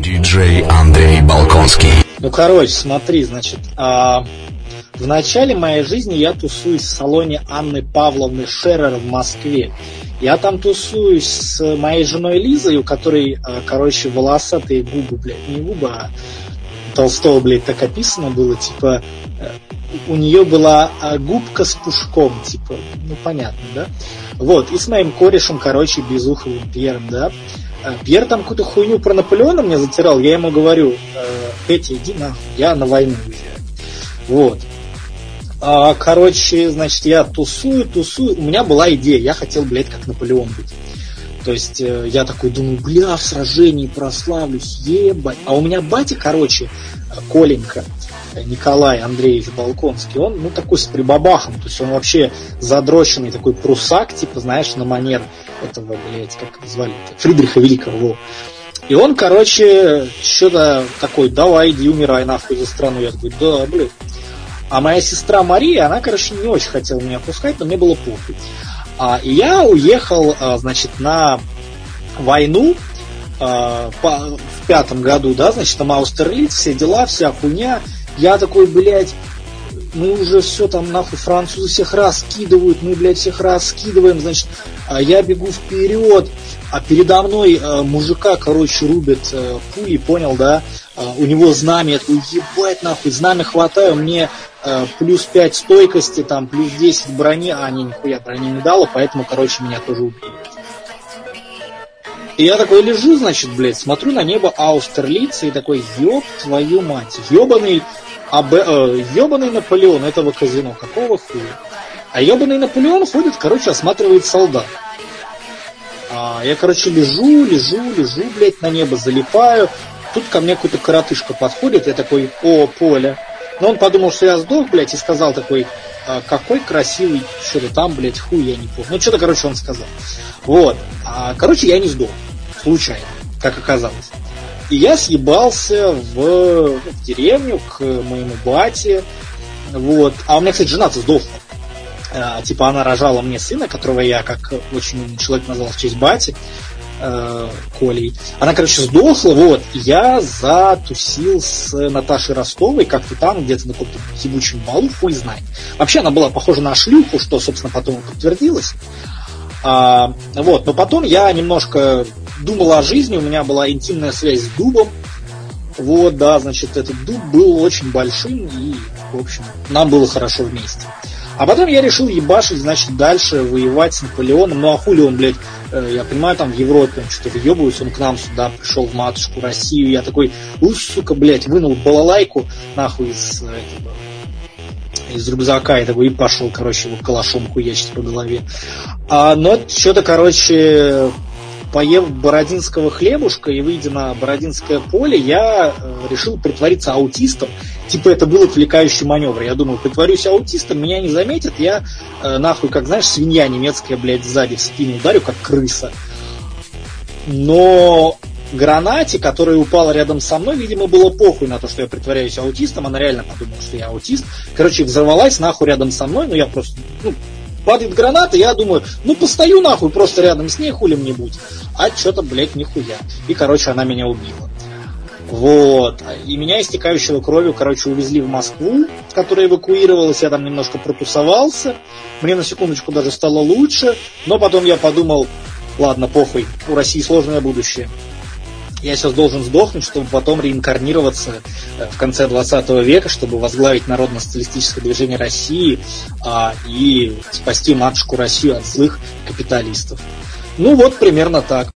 Диджей Андрей Балконский. Ну, короче, смотри, значит, в начале моей жизни я тусуюсь в салоне Анны Павловны Шерер в Москве. Я там тусуюсь с моей женой Лизой, у которой, короче, волосатые губы, блядь, не губы, а Толстого, блядь, так описано было, типа, у нее была губка с пушком, типа, ну, понятно, да? Вот, и с моим корешем, короче, Безуховым Пьером, да? Пьер там какую-то хуйню про Наполеона мне затирал, я ему говорю, Петя, иди нахуй, я на войну уезжаю. Вот. Короче, значит, я тусую, у меня была идея, я хотел, блядь, как Наполеон быть. То есть я такой думаю, бля, в сражении прославлюсь, ебать. А у меня батя, короче, Коленька, Николай Андреевич Балконский, он, ну, такой с прибабахом, то есть он вообще задроченный такой прусак, типа, знаешь, на манер этого, блядь, как его звали, Фридриха Великого. И он, короче, что-то такой, давай, иди умирай нахуй за страну. Я такой, да, блядь. А моя сестра Мария, она, короче, не очень хотела меня пускать, но мне было похуй. И я уехал, значит, на войну в 5-м году, да, значит, там Аустерлиц, все дела, вся хуйня. Я такой, блядь, мы уже все там, нахуй, французы всех раскидывают, мы, блядь, всех раскидываем, значит, я бегу вперед, а передо мной мужика, короче, рубят пули, понял, да, у него знамя, я такой, ебать, нахуй, знамя хватаю, мне плюс 5 стойкости, там, плюс 10 брони, они нихуя брони не дало, поэтому, короче, меня тоже убили. И я такой лежу, значит, блядь, смотрю на небо Аустерлица и такой, ёб твою мать, ёбаный Наполеон этого казино, какого хуя? А ёбаный Наполеон ходит, короче, осматривает солдат. Я, короче, лежу, блядь, на небо залипаю. Тут ко мне какой-то коротышка подходит, я такой, о, Поля. Но он подумал, что я сдох, блядь, и сказал такой, какой красивый, что-то там, блядь, хуй, я не помню. Ну, что-то, короче, он сказал. Вот. Короче, я не сдох. Случайно, как оказалось. И я съебался в деревню к моему бате. Вот. А у меня, кстати, жена-то сдохла. Типа она рожала мне сына, которого я, как очень умный человек, назвал в честь бати, Колей. Она, короче, сдохла, вот. Я затусил с Наташей Ростовой как-то там, где-то на каком-то ебучем балу, хуй знает. Вообще она была похожа на шлюху, что, собственно, потом подтвердилось. Вот. Но потом я немножко думал о жизни, у меня была интимная связь с дубом. Вот, да, значит, этот дуб был очень большим, и, в общем, нам было хорошо вместе. А потом я решил ебашить, значит, дальше воевать с Наполеоном. Ну а хули он, блядь, я понимаю, там в Европе он что-то въебывается, он к нам сюда пришел, в матушку Россию. Я такой, сука, блядь, вынул балалайку нахуй из рюкзака и такой, и пошел, короче, его калашом хуячить по голове. Но что-то, короче, поев бородинского хлебушка и выйдя на бородинское поле, я решил притвориться аутистом. Типа это был отвлекающий маневр. Я думаю, притворюсь аутистом, меня не заметят, я нахуй, как знаешь, свинья немецкая, блядь, сзади в спину ударю, как крыса. Но гранате, которая упала рядом со мной, видимо, было похуй на то, что я притворяюсь аутистом. Она реально подумала, что я аутист. Короче, взорвалась нахуй рядом со мной, но я просто... падает граната, я думаю, постою нахуй просто рядом с ней, хули мне будет. А что-то, блядь, нихуя. И, короче, она меня убила. Вот. И меня, истекающего кровью, короче, увезли в Москву, которая эвакуировалась, я там немножко протусовался. Мне на секундочку даже стало лучше, но потом я подумал, ладно, похуй, у России сложное будущее. Я сейчас должен сдохнуть, чтобы потом реинкарнироваться в конце 20 века, чтобы возглавить народно-социалистическое движение России и спасти матушку Россию от злых капиталистов. Ну вот, примерно так.